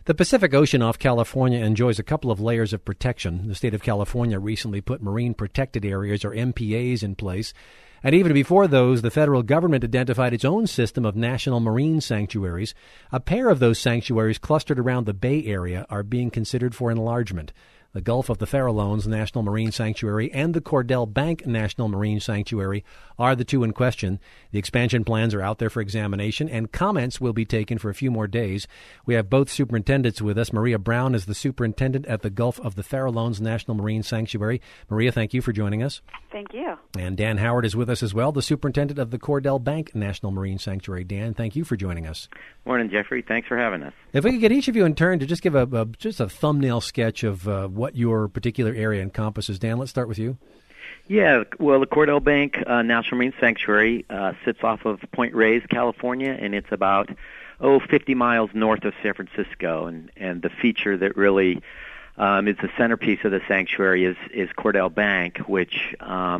The Pacific Ocean off California enjoys a couple of layers of protection. The state of California recently put marine protected areas, or MPAs, in place. And even before those, the federal government identified its own system of national marine sanctuaries. A pair of those sanctuaries clustered around the Bay Area are being considered for enlargement. The Gulf of the Farallones National Marine Sanctuary and the Cordell Bank National Marine Sanctuary are the two in question. The expansion plans are out there for examination, and comments will be taken for a few more days. We have both superintendents with us. Maria Brown is the superintendent at the Gulf of the Farallones National Marine Sanctuary. Maria, thank you for joining us. Thank you. And Dan Howard is with us as well, the superintendent of the Cordell Bank National Marine Sanctuary. Dan, thank you for joining us. Morning, Jeffrey. Thanks for having us. If we could get each of you in turn to just give just a thumbnail sketch of what your particular area encompasses. Dan, let's start with you. Yeah, well, the Cordell Bank National Marine Sanctuary sits off of Point Reyes, California, and it's about 50 miles north of San Francisco. And the feature that really is the centerpiece of the sanctuary is Cordell Bank, which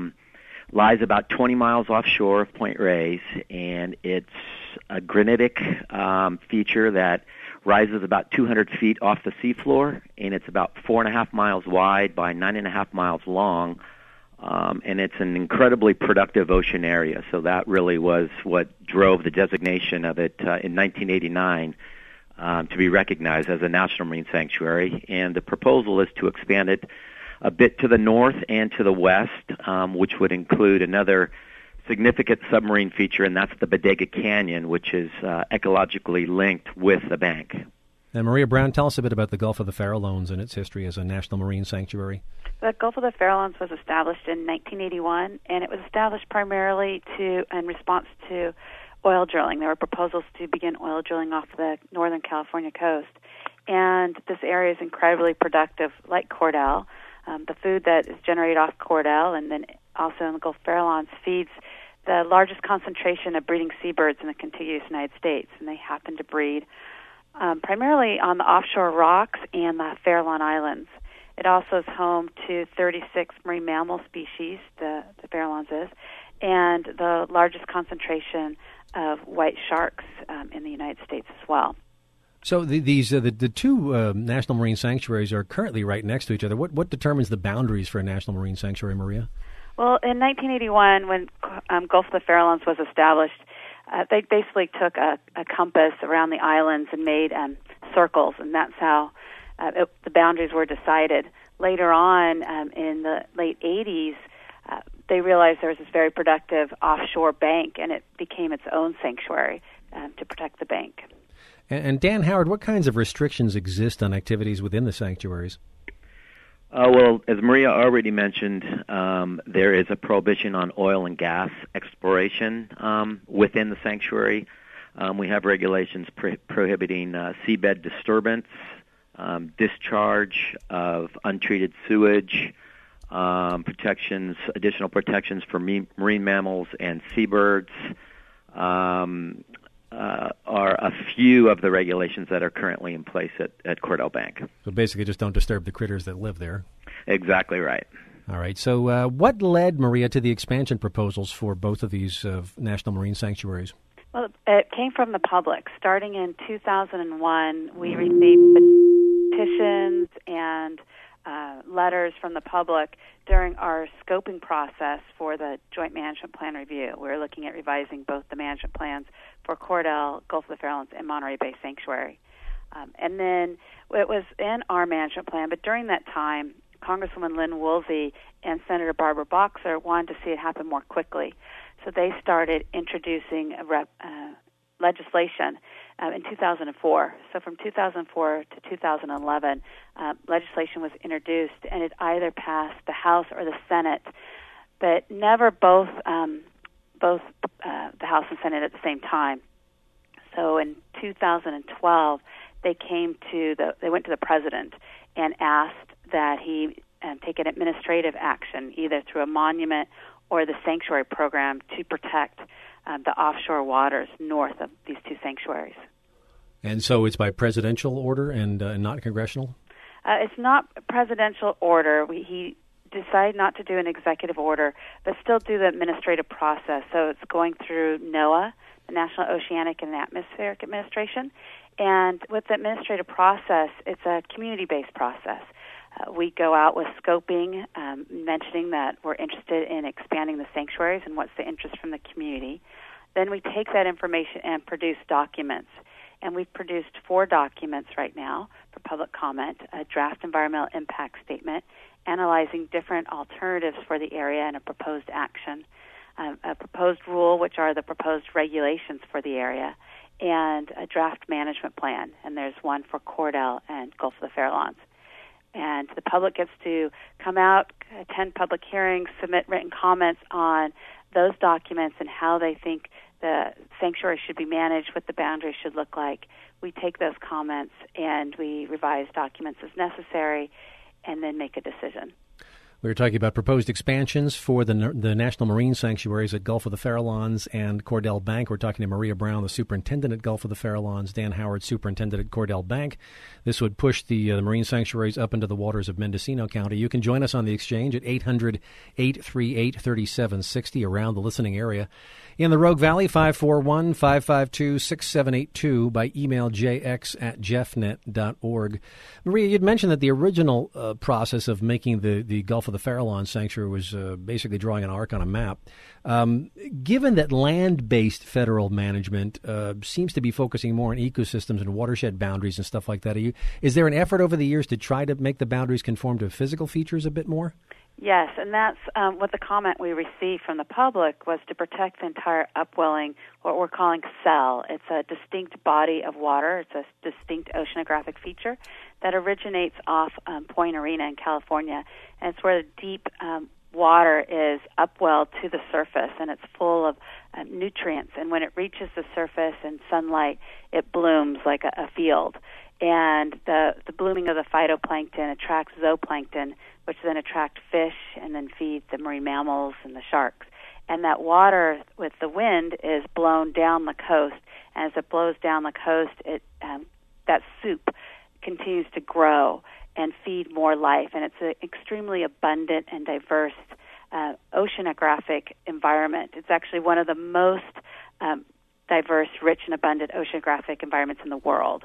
lies about 20 miles offshore of Point Reyes, and it's a granitic feature that rises about 200 feet off the seafloor, and it's about 4.5 miles wide by 9.5 miles long, and it's an incredibly productive ocean area. So that really was what drove the designation of it in 1989 to be recognized as a National Marine Sanctuary. And the proposal is to expand it a bit to the north and to the west, which would include another significant submarine feature, and that's the Bodega Canyon, which is ecologically linked with the bank. And Maria Brown, tell us a bit about the Gulf of the Farallones and its history as a national marine sanctuary. The Gulf of the Farallones was established in 1981, and it was established primarily in response to oil drilling. There were proposals to begin oil drilling off the Northern California coast, and this area is incredibly productive, like Cordell. The food that is generated off Cordell and then also in the Gulf Farallones feeds the largest concentration of breeding seabirds in the contiguous United States, and they happen to breed primarily on the offshore rocks and the Farallon Islands. It also is home to 36 marine mammal species, the Farallones is, and the largest concentration of white sharks in the United States as well. So the two national marine sanctuaries are currently right next to each other. What determines the boundaries for a national marine sanctuary, Maria? Well, in 1981, when Gulf of the Farallones was established, they basically took a compass around the islands and made circles, and that's how the boundaries were decided. Later on, in the late 80s, they realized there was this very productive offshore bank, and it became its own sanctuary to protect the bank. And Dan Howard, what kinds of restrictions exist on activities within the sanctuaries? Well, as Maria already mentioned, there is a prohibition on oil and gas exploration within the sanctuary. We have regulations prohibiting seabed disturbance, discharge of untreated sewage, additional protections for marine mammals and seabirds. Are a few of the regulations that are currently in place at Cordell Bank. So basically just don't disturb the critters that live there. Exactly right. All right. So what led, Maria, to the expansion proposals for both of these national marine sanctuaries? Well, it came from the public. Starting in 2001, we received petitions and letters from the public during our scoping process for the Joint Management Plan review. We were looking at revising both the management plans for Cordell, Gulf of the Farallones, and Monterey Bay Sanctuary. And then it was in our management plan, but during that time, Congresswoman Lynn Woolsey and Senator Barbara Boxer wanted to see it happen more quickly. So they started introducing legislation in 2004. So from 2004 to 2011, legislation was introduced, and it either passed the House or the Senate, but never both the House and Senate at the same time. So in 2012, they went to the president and asked that he take an administrative action, either through a monument or the sanctuary program, to protect the offshore waters north of these two sanctuaries. And so it's by presidential order and not congressional? It's not presidential order. He decided not to do an executive order, but still do the administrative process. So it's going through NOAA, the National Oceanic and Atmospheric Administration, And with the administrative process, it's a community-based process. We go out with scoping, mentioning that we're interested in expanding the sanctuaries and what's the interest from the community. Then we take that information and produce documents. And we've produced 4 documents right now for public comment: a draft environmental impact statement, analyzing different alternatives for the area and a proposed action, a proposed rule, which are the proposed regulations for the area, and a draft management plan. And there's one for Cordell and Gulf of the Farallones. And the public gets to come out, attend public hearings, submit written comments on those documents and how they think the sanctuary should be managed, what the boundaries should look like. We take those comments and we revise documents as necessary and then make a decision. We were talking about proposed expansions for the National Marine Sanctuaries at Gulf of the Farallones and Cordell Bank. We're talking to Maria Brown, the superintendent at Gulf of the Farallones, Dan Howard, superintendent at Cordell Bank. This would push the marine sanctuaries up into the waters of Mendocino County. You can join us on the exchange at 800-838-3760 around the listening area. In the Rogue Valley, 541-552-6782 by email jx@jeffnet.org. Maria, you'd mentioned that the original process of making the Gulf of the Farallones Sanctuary was basically drawing an arc on a map. Given that land-based federal management seems to be focusing more on ecosystems and watershed boundaries and stuff like that, is there an effort over the years to try to make the boundaries conform to physical features a bit more? Yes, and that's what the comment we received from the public was to protect the entire upwelling, what we're calling cell. It's a distinct body of water. It's a distinct oceanographic feature that originates off Point Arena in California, and it's where the deep water is upwelled to the surface, and it's full of nutrients. And when it reaches the surface and sunlight, it blooms like a field. And the blooming of the phytoplankton attracts zooplankton, which then attract fish and then feed the marine mammals and the sharks. And that water with the wind is blown down the coast. And as it blows down the coast, that soup continues to grow and feed more life. And it's an extremely abundant and diverse oceanographic environment. It's actually one of the most diverse, rich, and abundant oceanographic environments in the world.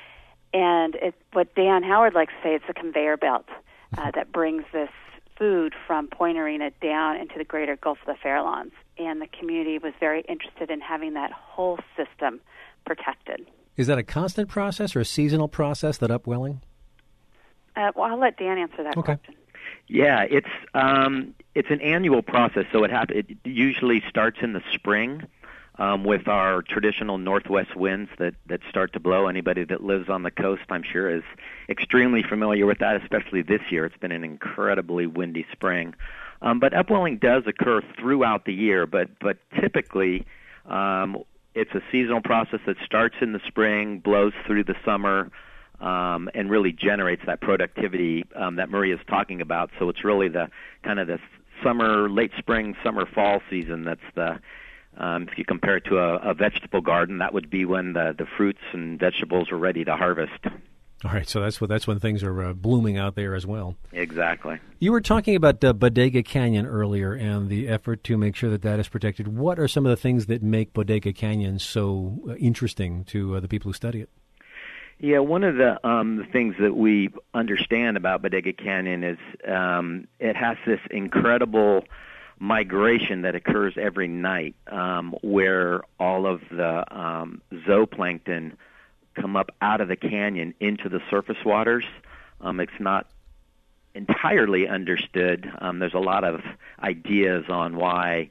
And what Dan Howard likes to say, it's a conveyor belt that brings this food from Point Arena down into the greater Gulf of the Farallones. And the community was very interested in having that whole system protected. Is that a constant process or a seasonal process, that upwelling? Well, I'll let Dan answer that question. Yeah, it's an annual process, so it usually starts in the spring. With our traditional northwest winds that start to blow. Anybody that lives on the coast, I'm sure, is extremely familiar with that, especially this year. It's been an incredibly windy spring. But upwelling does occur throughout the year, but typically it's a seasonal process that starts in the spring, blows through the summer, and really generates that productivity that Maria's talking about. So it's really the kind of the summer, late spring, summer, fall season that's the if you compare it to a vegetable garden, that would be when the fruits and vegetables are ready to harvest. All right, so that's when things are blooming out there as well. Exactly. You were talking about Bodega Canyon earlier and the effort to make sure that is protected. What are some of the things that make Bodega Canyon so interesting to the people who study it? Yeah, one of the things that we understand about Bodega Canyon is it has this incredible migration that occurs every night where all of the zooplankton come up out of the canyon into the surface waters. It's not entirely understood. There's a lot of ideas on why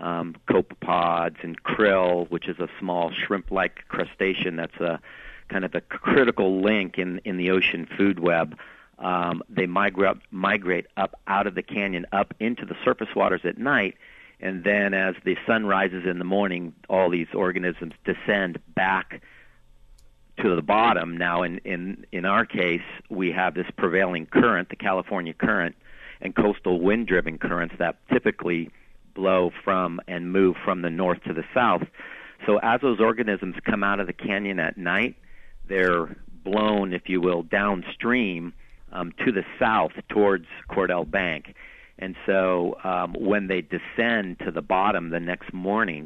copepods and krill, which is a small shrimp-like crustacean that's a kind of a critical link in the ocean food web, they migrate up out of the canyon, up into the surface waters at night, and then as the sun rises in the morning, all these organisms descend back to the bottom. Now, in our case, we have this prevailing current, the California current, and coastal wind-driven currents that typically blow from and move from the north to the south. So as those organisms come out of the canyon at night, they're blown, if you will, downstream to the south towards Cordell Bank. And so when they descend to the bottom the next morning,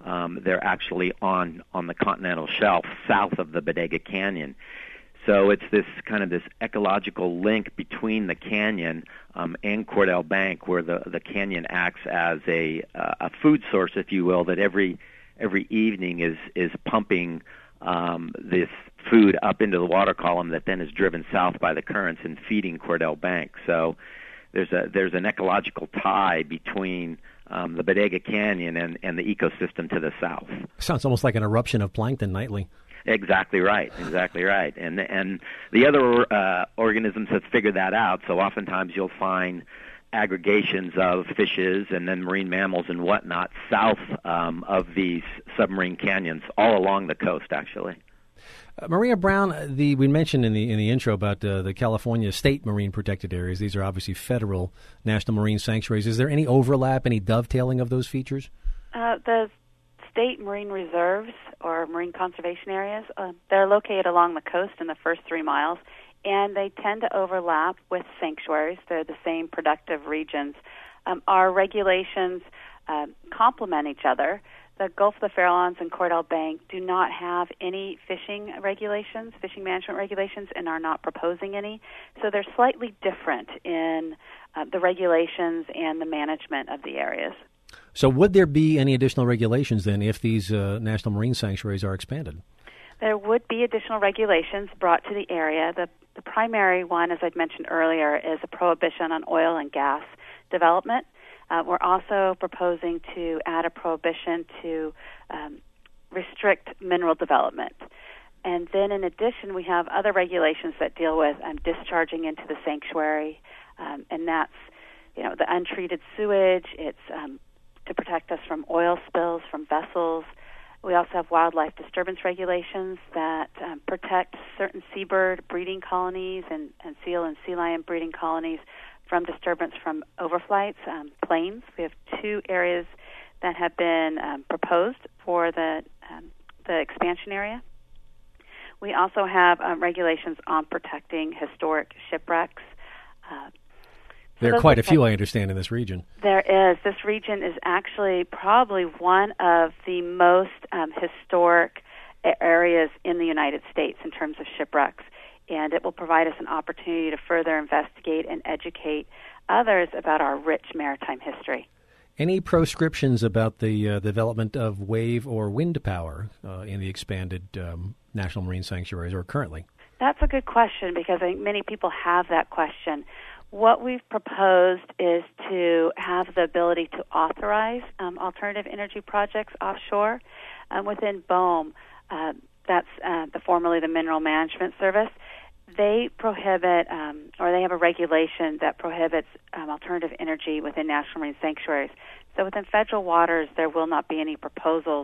they're actually on the continental shelf south of the Bodega Canyon. So it's this ecological link between the canyon and Cordell Bank, where the canyon acts as a food source, if you will, that every evening is pumping this food up into the water column that then is driven south by the currents and feeding Cordell Bank. So there's an ecological tie between the Bodega Canyon and the ecosystem to the south. Sounds almost like an eruption of plankton nightly. Exactly right. And the other organisms have figured that out. So oftentimes you'll find aggregations of fishes and then marine mammals and whatnot south of these submarine canyons, all along the coast, actually. Maria Brown, we mentioned in the intro about the California state marine protected areas. These are obviously federal national marine sanctuaries. Is there any overlap, any dovetailing of those features? The state marine reserves or marine conservation areas, they're located along the coast in the first 3 miles, and they tend to overlap with sanctuaries. They're the same productive regions. Our regulations complement each other. The Gulf of the Farallones and Cordell Bank do not have any fishing management regulations, and are not proposing any. So they're slightly different in the regulations and the management of the areas. So would there be any additional regulations then if these national marine sanctuaries are expanded? There would be additional regulations brought to the area. The primary one, as I'd mentioned earlier, is a prohibition on oil and gas development. We're also proposing to add a prohibition to restrict mineral development. And then in addition, we have other regulations that deal with discharging into the sanctuary, and that's the untreated sewage. It's to protect us from oil spills from vessels. We also have wildlife disturbance regulations that protect certain seabird breeding colonies and seal and sea lion breeding colonies from disturbance from overflights, planes. We have 2 areas that have been proposed for the expansion area. We also have regulations on protecting historic shipwrecks. There are quite a few, I understand, in this region. There is. This region is actually probably one of the most historic areas in the United States in terms of shipwrecks, and it will provide us an opportunity to further investigate and educate others about our rich maritime history. Any proscriptions about the development of wave or wind power in the expanded national marine sanctuaries, or currently? That's a good question, because I think many people have that question. What we've proposed is to have the ability to authorize alternative energy projects offshore. Within BOEM, that's formerly the Mineral Management Service, they prohibit, or they have a regulation that prohibits alternative energy within national marine sanctuaries. So within federal waters, there will not be any proposals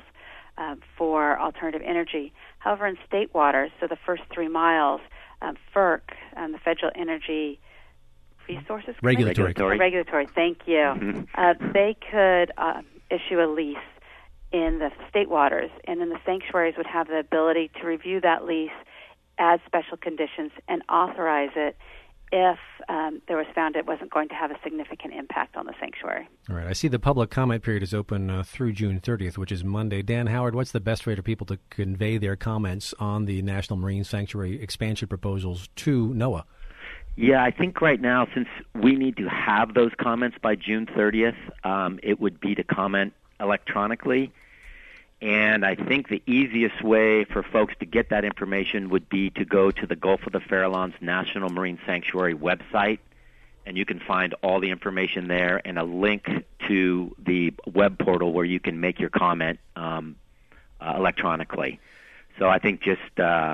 for alternative energy. However, in state waters, so the first 3 miles, FERC, the Federal Energy Resources Regulatory. Thank you. Mm-hmm. They could issue a lease in the state waters, and then the sanctuaries would have the ability to review that lease, add special conditions, and authorize it if there was found it wasn't going to have a significant impact on the sanctuary. All right. I see the public comment period is open through June 30th, which is Monday. Dan Howard, what's the best way for people to convey their comments on the National Marine Sanctuary expansion proposals to NOAA? Yeah, I think right now, since we need to have those comments by June 30th, it would be to comment electronically. And I think the easiest way for folks to get that information would be to go to the Gulf of the Farallones National Marine Sanctuary website, and you can find all the information there and a link to the web portal where you can make your comment electronically. So I think just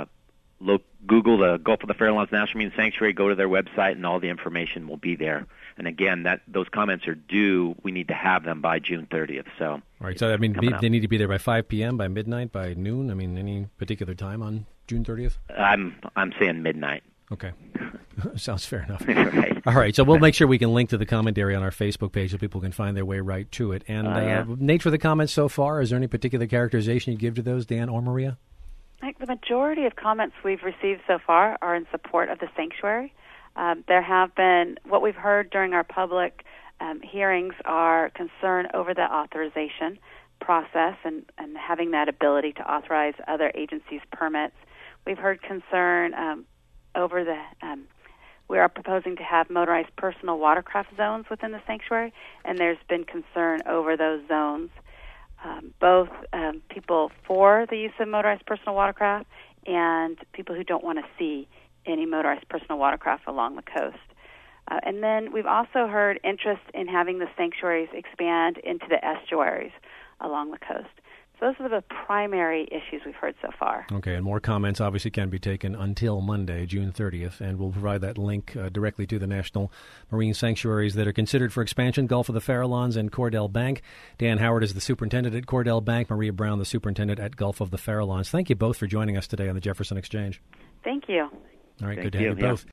Google the Gulf of the Farallones National Marine Sanctuary, go to their website, and all the information will be there. And again, those comments are due. We need to have them by June 30th. So, all right. So, I mean, they need to be there by 5 p.m., by midnight, by noon? I mean, any particular time on June 30th? I'm saying midnight. Okay. Sounds fair enough. Right. All right. So we'll make sure we can link to the commentary on our Facebook page so people can find their way right to it. And nature of the comments so far, is there any particular characterization you give to those, Dan or Maria? I think the majority of comments we've received so far are in support of the sanctuary. There have been, what we've heard during our public hearings are concern over the authorization, process and having that ability to authorize other agencies' permits. We've heard concern over the we are proposing to have motorized personal watercraft zones within the sanctuary, and there's been concern over those zones. Both people for the use of motorized personal watercraft and people who don't want to see any motorized personal watercraft along the coast. And then we've also heard interest in having the sanctuaries expand into the estuaries along the coast. So those are the primary issues we've heard so far. Okay, and more comments obviously can be taken until Monday, June 30th, and we'll provide that link directly to the national marine sanctuaries that are considered for expansion, Gulf of the Farallones and Cordell Bank. Dan Howard is the superintendent at Cordell Bank, Maria Brown, the superintendent at Gulf of the Farallones. Thank you both for joining us today on the Jefferson Exchange. Thank you. All right, Thank good to have you both.